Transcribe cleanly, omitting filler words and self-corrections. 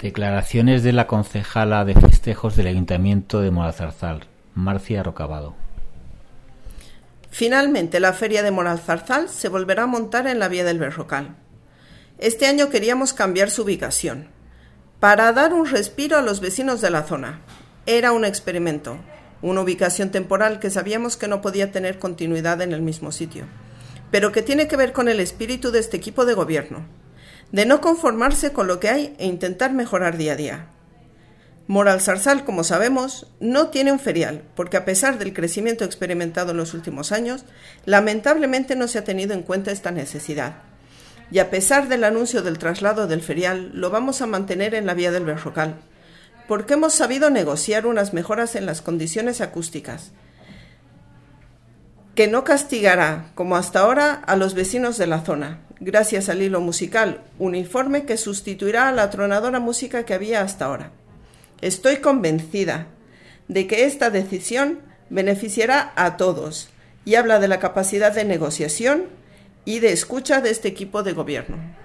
Declaraciones de la concejala de festejos del Ayuntamiento de Moralzarzal, Marcia Rocabado. Finalmente, la Feria de Moralzarzal se volverá a montar en la Vía del Berrocal. Este año queríamos cambiar su ubicación, para dar un respiro a los vecinos de la zona. Era un experimento, una ubicación temporal que sabíamos que no podía tener continuidad en el mismo sitio, pero que tiene que ver con el espíritu de este equipo de gobierno, de no conformarse con lo que hay e intentar mejorar día a día. Moralzarzal, como sabemos, no tiene un ferial, porque a pesar del crecimiento experimentado en los últimos años, lamentablemente no se ha tenido en cuenta esta necesidad. Y a pesar del anuncio del traslado del ferial, lo vamos a mantener en la Vía del Berrocal, porque hemos sabido negociar unas mejoras en las condiciones acústicas, que no castigará, como hasta ahora, a los vecinos de la zona, gracias al hilo musical uniforme que sustituirá a la atronadora música que había hasta ahora. Estoy convencida de que esta decisión beneficiará a todos y habla de la capacidad de negociación y de escucha de este equipo de gobierno.